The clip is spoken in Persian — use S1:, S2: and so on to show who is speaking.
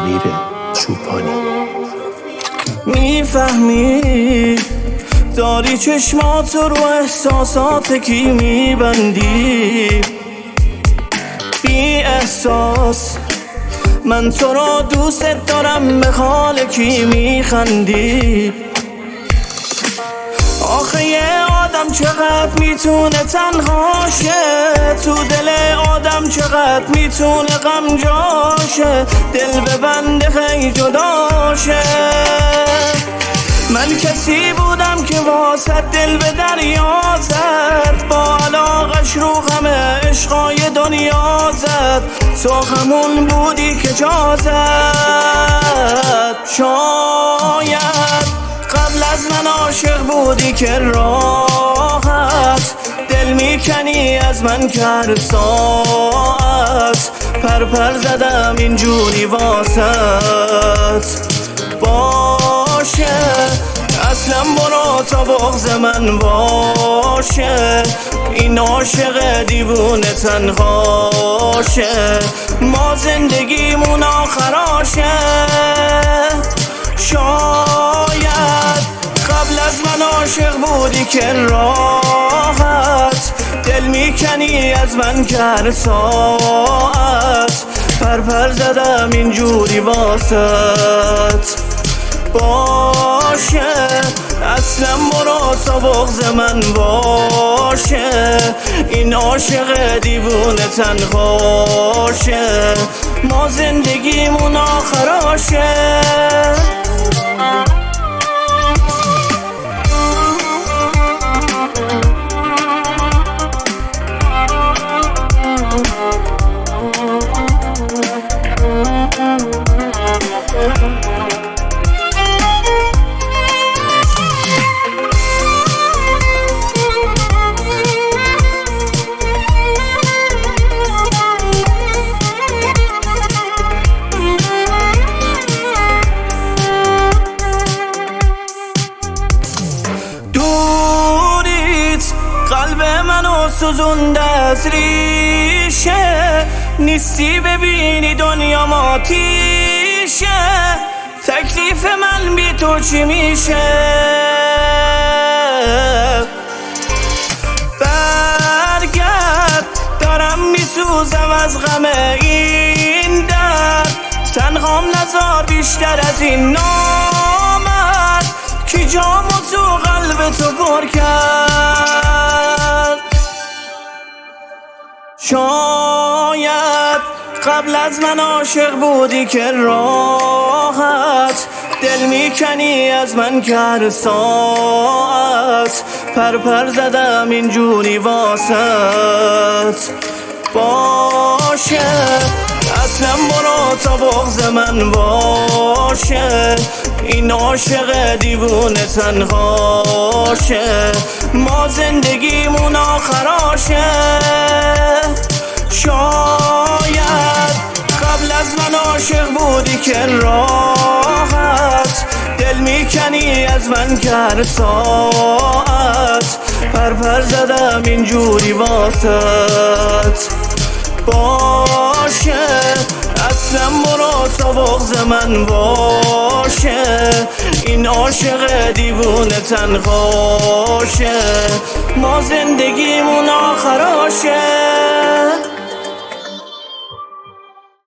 S1: امیر چوپانی.
S2: میفهمی داری چشمات رو احساسات کی میبندی، بی احساس من تو را دوست دارم، به حال کی میخندی. آخه یه آدم چقدر میتونه تنها شه، تو دل آدم چقدر میتونه غم جاشه، دل ببنده خیلی جدا شه. من کسی بودم که واسه دل به دریا زد، با علاقش رو همه عشقای دنیا زد، تو همون بودی که جا زد. شاید قبل از من عاشق بودی که راحت دل میکنی از من که هر ساعت پرپر زدم اینجوری واسط. باشه اصلا برو تا بغض من باشه، این عاشق دیوونه تنهاشه، ما زندگیمون آخراشه. شاید قبل از من عاشق بودی که راحت دل میکنی از من که هر ساعت پرپر زدم اینجوری واسط. باشه اصلا برو تا بغض من باشه، این عاشق دیوونه تنهاشه، ما زندگیمون آخراشه. قلب منو سوزونده از ریشه، نیستی ببینی دنیا ماتیشه، تکلیف من بی تو چی میشه. برگرد دارم میسوزم از غم این درد، تنهام نزار بیشتر از این نامرد، کی جامو تو قلب تو پر کرد. شاید قبل از من عاشق بودی که راحت دل میکنی از من که هر ساعت پرپر زدم اینجوری واسط. باشه اصلا برو تا بغض من باشه، این عاشق دیوونه تنهاشه، ما زندگیمون آخراشه. شاید قبل از من عاشق بودی که راحت دل میکنی از من که هر ساعت پرپر زدم اینجوری واسط. باشه اصلا برو تا بغض من باشه، این عاشق دیوونه تنهاشه، ما زندگیمون آخراشه.